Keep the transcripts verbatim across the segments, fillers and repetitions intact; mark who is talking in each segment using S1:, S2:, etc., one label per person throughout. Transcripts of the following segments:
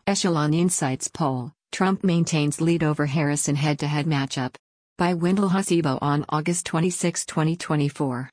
S1: Echelon Insights poll, Trump maintains lead over Harris in head-to-head matchup. By Wendell Hasibo on August twenty-sixth, twenty twenty-four.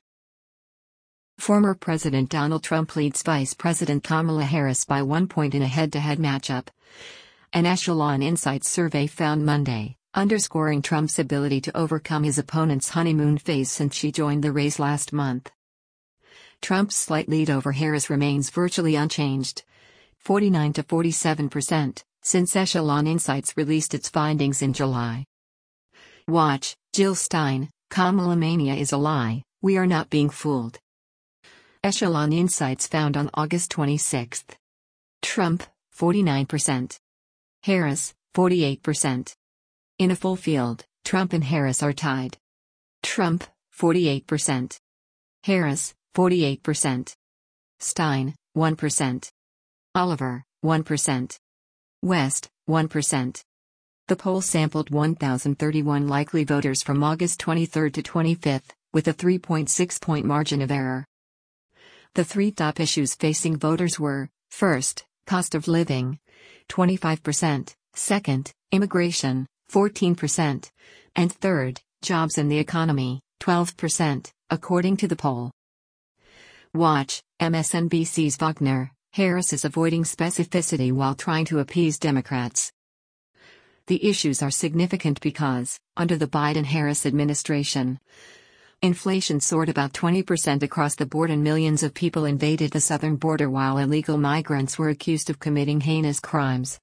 S1: Former President Donald Trump leads Vice President Kamala Harris by one point in a head-to-head matchup. An Echelon Insights survey found Monday, underscoring Trump's ability to overcome his opponent's honeymoon phase since she joined the race last month. Trump's slight lead over Harris remains virtually unchanged, forty-nine to forty-seven percent, since Echelon Insights released its findings in July. Watch, Jill Stein, Kamala Mania is a lie, we are not being fooled. Echelon Insights found on August twenty-sixth. Trump, forty-nine percent. Harris, forty-eight percent. In a full field, Trump and Harris are tied. Trump, forty-eight percent. Harris, forty-eight percent. Stein, one percent. Oliver, one percent. West, one percent. The poll sampled one thousand thirty-one likely voters from August twenty-third to twenty-fifth, with a three point six point margin of error. The three top issues facing voters were, first, cost of living, twenty-five percent, second, immigration, fourteen percent, and third, jobs and the economy, twelve percent, according to the poll. Watch, M S N B C's Wagner, Harris is avoiding specificity while trying to appease Democrats. The issues are significant because, under the Biden-Harris administration, inflation soared about twenty percent across the board and millions of people invaded the southern border while illegal migrants were accused of committing heinous crimes.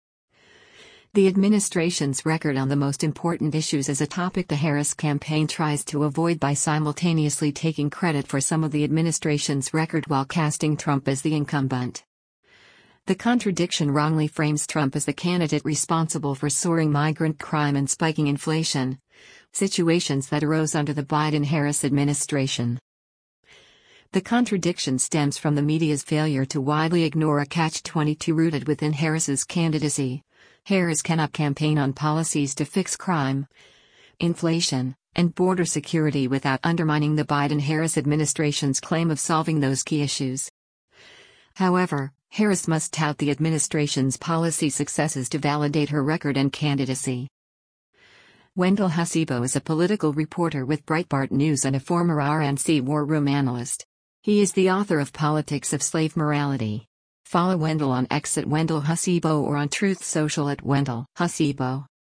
S1: The administration's record on the most important issues is a topic the Harris campaign tries to avoid by simultaneously taking credit for some of the administration's record while casting Trump as the incumbent. The contradiction wrongly frames Trump as the candidate responsible for soaring migrant crime and spiking inflation, situations that arose under the Biden-Harris administration. The contradiction stems from the media's failure to widely ignore a catch twenty-two rooted within Harris's candidacy. Harris cannot campaign on policies to fix crime, inflation, and border security without undermining the Biden-Harris administration's claim of solving those key issues. However, Harris must tout the administration's policy successes to validate her record and candidacy. Wendell Hasibo is a political reporter with Breitbart News and a former R N C war room analyst. He is the author of Politics of Slave Morality. Follow Wendell on X at Wendell Hasibo or on Truth Social at Wendell Hasibo.